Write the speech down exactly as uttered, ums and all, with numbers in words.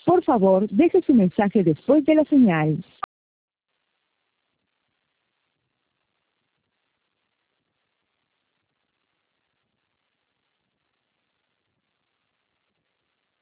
Por favor, deje su mensaje después de la señal.